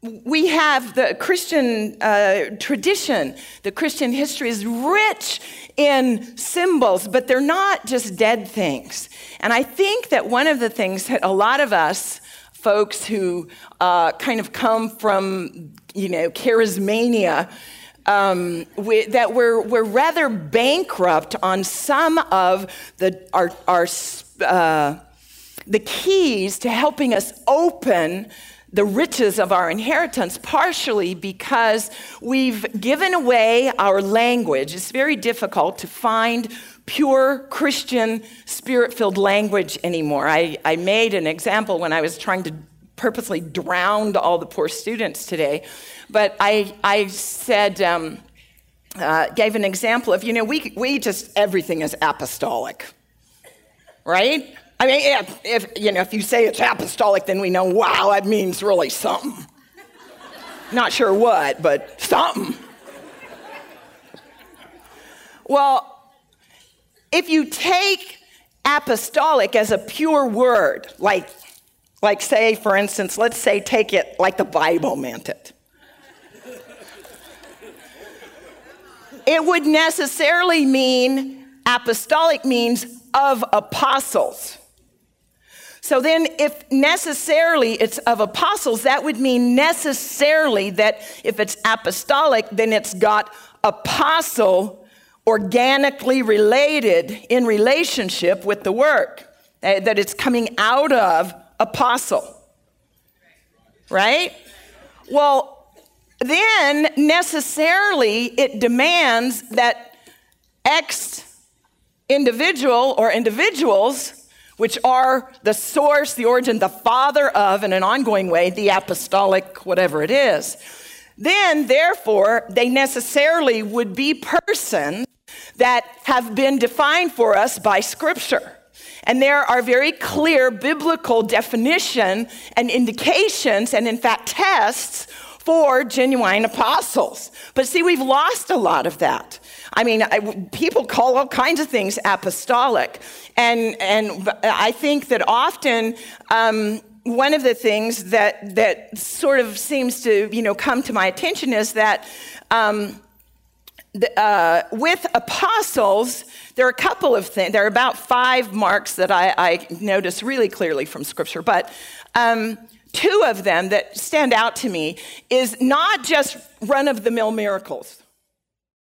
we have the Christian tradition. The Christian history is rich in symbols, but they're not just dead things. And I think that one of the things that a lot of us folks who kind of come from, charismania, that we're rather bankrupt on some of the keys to helping us open the riches of our inheritance, partially because we've given away our language. It's very difficult to find pure Christian spirit-filled language anymore. I made an example when I was trying to purposely drown all the poor students today, but I said, gave an example of, we just, everything is apostolic, right? I mean, if you say it's apostolic, then we know, wow, that means really something. Not sure what, but something. Well, if you take apostolic as a pure word, like say, for instance, let's say take it like the Bible meant it. It would necessarily mean, apostolic means of apostles. So then if necessarily it's of apostles, that would mean necessarily that if it's apostolic, then it's got apostle organically related in relationship with the work, that it's coming out of apostle, right? Well, then necessarily it demands that X individual or individuals, which are the source, the origin, the father of, in an ongoing way, the apostolic, whatever it is. Then, therefore, they necessarily would be persons that have been defined for us by Scripture. And there are very clear biblical definition and indications, and in fact, tests for genuine apostles. But see, we've lost a lot of that. I mean, people call all kinds of things apostolic. And I think that often one of the things that sort of seems to, come to my attention is that with apostles, there are a couple of things. There are about 5 marks that I notice really clearly from Scripture. But 2 of them that stand out to me is not just run-of-the-mill miracles.